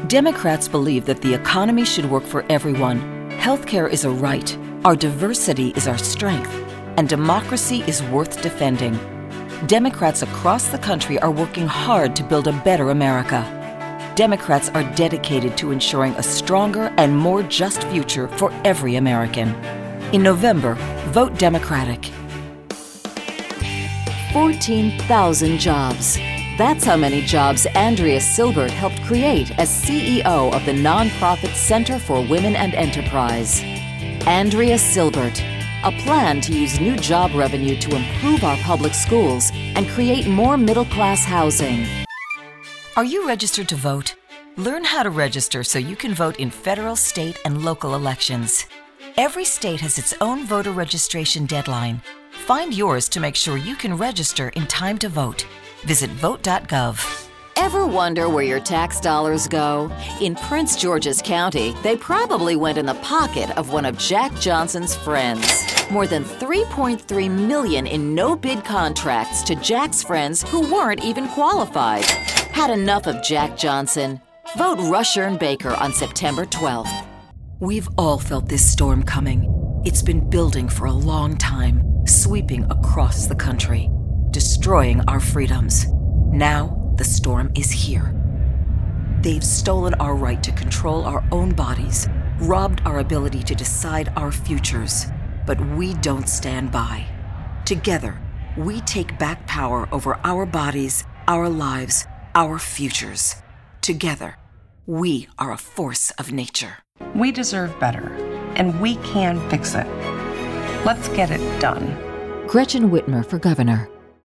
Democrats believe that the economy should work for everyone. Healthcare is a right. Our diversity is our strength. And democracy is worth defending. Democrats across the country are working hard to build a better America. Democrats are dedicated to ensuring a stronger and more just future for every American. In November, vote Democratic. 14,000 jobs. That's how many jobs Andrea Silbert helped create as CEO of the nonprofit Center for Women and Enterprise. Andrea Silbert, a plan to use new job revenue to improve our public schools and create more middle-class housing. Are you registered to vote? Learn how to register so you can vote in federal, state, and local elections. Every state has its own voter registration deadline. Find yours to make sure you can register in time to vote. Visit vote.gov. Ever wonder where your tax dollars go? In Prince George's County, they probably went in the pocket of one of Jack Johnson's friends. More than $3.3 million in no-bid contracts to Jack's friends who weren't even qualified. Had enough of Jack Johnson? Vote Rushern Baker on September 12th. We've all felt this storm coming. It's been building for a long time, sweeping across the country, destroying our freedoms. Now, the storm is here. They've stolen our right to control our own bodies, robbed our ability to decide our futures. But we don't stand by. Together, we take back power over our bodies, our lives, our futures. Together, we are a force of nature. We deserve better, and we can fix it. Let's get it done. Gretchen Whitmer for governor.